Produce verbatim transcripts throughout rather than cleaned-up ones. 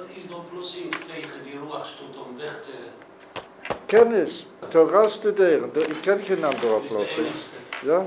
is de oplossing tegen die ruachstoet om weg te... Kennis, Torah studeren, ik ken geen andere oplossing. Ja.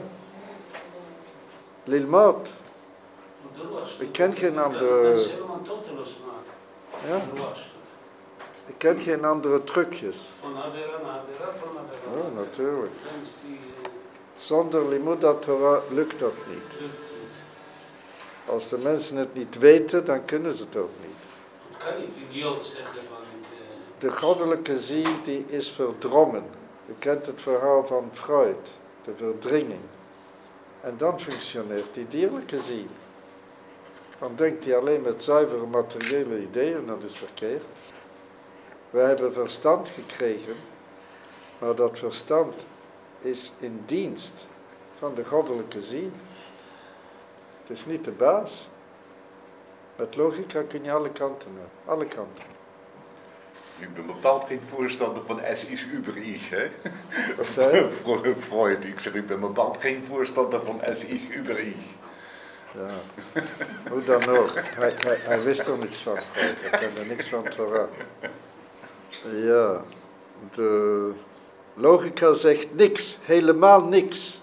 Lilmot. Ik ken geen andere... Mensen helemaal toteloos maken. Ja. Ik ken geen andere trucjes. Van Avera naar Avera, van Avera. Oh, natuurlijk. Dan is die... Zonder Limudat Torah lukt dat niet. Als de mensen het niet weten, dan kunnen ze het ook niet. Het kan niet idioot zeggen van... De goddelijke ziel die is verdrongen. Je kent het verhaal van Freud, de verdringing. En dan functioneert die dierlijke ziel. Dan denkt hij alleen met zuivere materiële ideeën, dat is verkeerd. Wij hebben verstand gekregen, maar dat verstand is in dienst van de goddelijke ziel. Het is niet de baas. Met logica kun je alle kanten hebben, alle kanten. Ik ben bepaald geen voorstander van S is über ich, hè? Wat zei je? Freud, ik zeg, ik ben bepaald geen voorstander van S is über ich. Ja, hoe dan ook. Hij, hij, hij wist er niks van, Freud. Hij kende niks van Torah. Ja, de logica zegt niks, helemaal niks.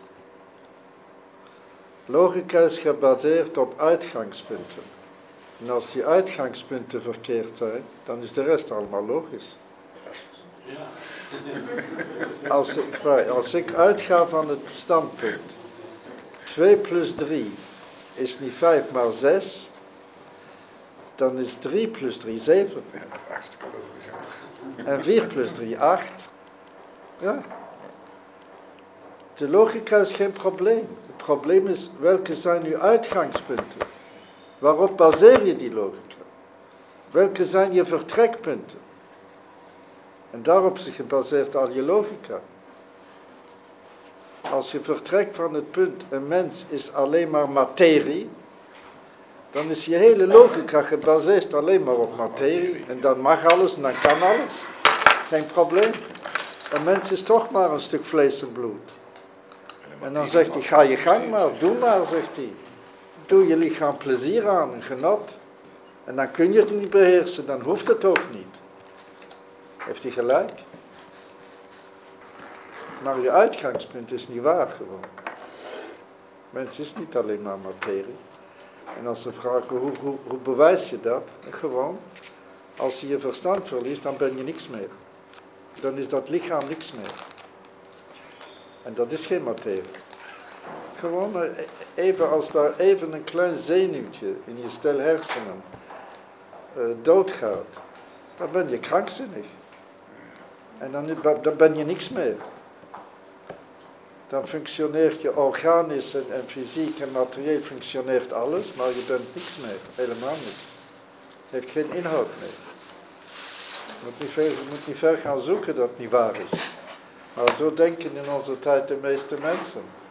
Logica is gebaseerd op uitgangspunten. En als die uitgangspunten verkeerd zijn, dan is de rest allemaal logisch. Ja. Als ik, als ik uitga van het standpunt, twee plus drie is niet vijf maar zes, dan is drie plus drie zeven. Ja, hartstikke logisch. Ja. En vier plus drie acht. Ja. De logica is geen probleem. Het probleem is, welke zijn uw uitgangspunten? Waarop baseer je die logica? Welke zijn je vertrekpunten? En daarop is gebaseerd al je logica. Als je vertrekt van het punt, een mens is alleen maar materie, dan is je hele logica gebaseerd alleen maar op materie. En dan mag alles en dan kan alles. Geen probleem. Een mens is toch maar een stuk vlees en bloed. En dan zegt hij, ga je gang maar, doe maar, zegt hij. Doe je lichaam plezier aan, een genot. En dan kun je het niet beheersen, dan hoeft het ook niet. Heeft hij gelijk? Maar je uitgangspunt is niet waar gewoon. Mens is niet alleen maar materie. En als ze vragen, hoe, hoe, hoe bewijs je dat? Gewoon, als je je verstand verliest, dan ben je niks meer. Dan is dat lichaam niks meer. En dat is geen materie. Gewoon even, als daar even een klein zenuwtje in je stel hersenen uh, doodgaat, dan ben je krankzinnig. En dan, dan ben je niks meer. Dan functioneert je organisch en, en fysiek en materieel functioneert alles, maar je bent niks meer, helemaal niks. Je hebt geen inhoud meer. Je moet niet ver, je moet niet ver gaan zoeken dat het niet waar is. Maar zo denken in onze tijd de meeste mensen.